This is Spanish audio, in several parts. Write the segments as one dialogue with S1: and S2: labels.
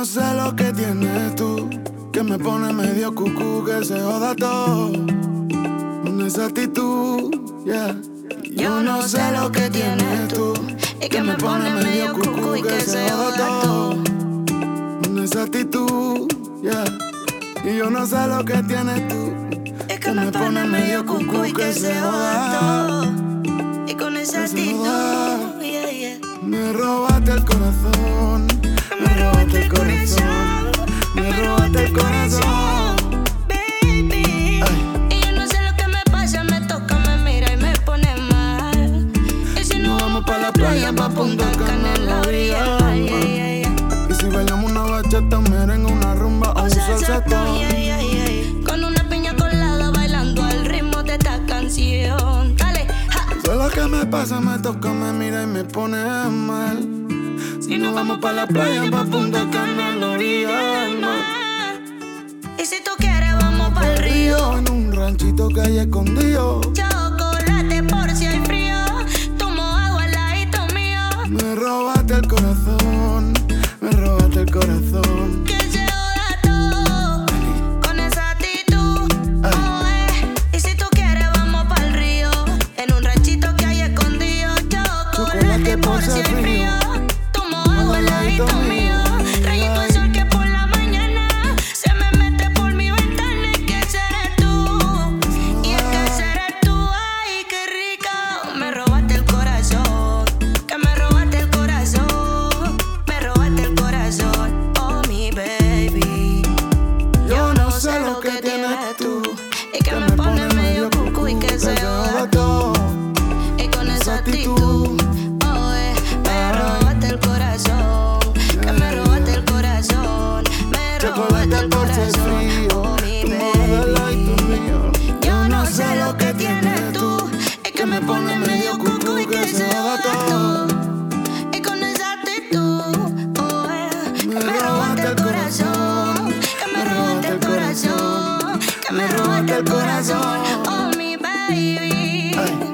S1: no sé lo que tienes tú, que me pone medio cucú, que se joda todo con esa actitud, yeah. Yo no sé lo que tienes tú,
S2: y que me pone medio cucú y que se joda todo
S1: con esa actitud, yeah. Y yo no sé lo que tienes tú,
S2: y que me pone medio cucú y que se joda todo. Y con esa actitud, yeah, yeah.
S1: Me robaste el corazón,
S2: me robaste el corazón,
S1: me robaste el corazón,
S2: baby.
S1: Ay.
S2: Y yo no sé lo que me pasa, me toca, me mira y me pone mal. Y si no vamos pa' la playa, pa' Punta Cana en la orilla, ay, ay, ay.
S1: Y si bailamos una bachata, merengue, una rumba o un salsatón,
S2: ay, ay, ay. Con una piña colada bailando al ritmo de esta canción. Dale, ja.
S1: sé lo que me pasa, me toca, me mira y me pone mal. Si no vamos pa' la playa, pa' Punta Cana en la orilla del mar.
S2: Y si tú quieres, vamos pa'l río.
S1: En un ranchito que hay escondido.
S2: Chocolate por si hay frío. Tomo agua al ladito mío.
S1: Me robaste el corazón, me robaste el corazón.
S2: Que se joda todo con esa actitud. Oh, y si tú quieres, vamos pa'l río. En un ranchito que hay escondido. Chocolate por si hay frío. Tomo agua al ladito mío. Rayito de sol que por la mañana se me mete por mi ventana. Y que serás tú. Y es que serás tú. Ay, qué rico. Me robaste el corazón. Que me robaste el corazón. Me robaste el corazón. Oh, mi baby. Yo no sé lo que tienes tú. Y que me pone medio cucú y que se joda todo. Y con esa actitud, oh, me robaste el corazón. Que me robaste el corazón. Me robaste el corazón. Oh, mi baby. Yo no sé lo que tienes tú. Y que me pone medio cucú y que se joda todo. Y con esa actitud, oh, me robaste el corazón. Que me robaste el corazón. Que me robaste el corazón. Oh, mi baby.
S1: Ay.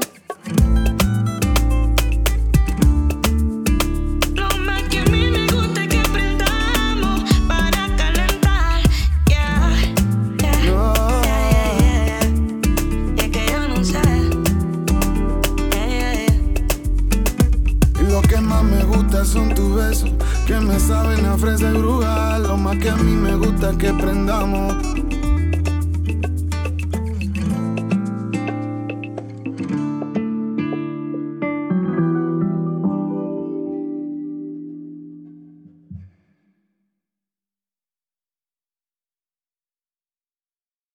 S2: Lo más que a mí me gusta es que aprendamos para calentar. Yeah, yeah,
S1: No.
S2: yeah, yeah, yeah, yeah. Y es que yo no sé. Yeah, yeah, yeah.
S1: Y lo que más me gusta son tus besos, que me saben a fresa y brugal. Lo más que a mí me gusta es que prendamos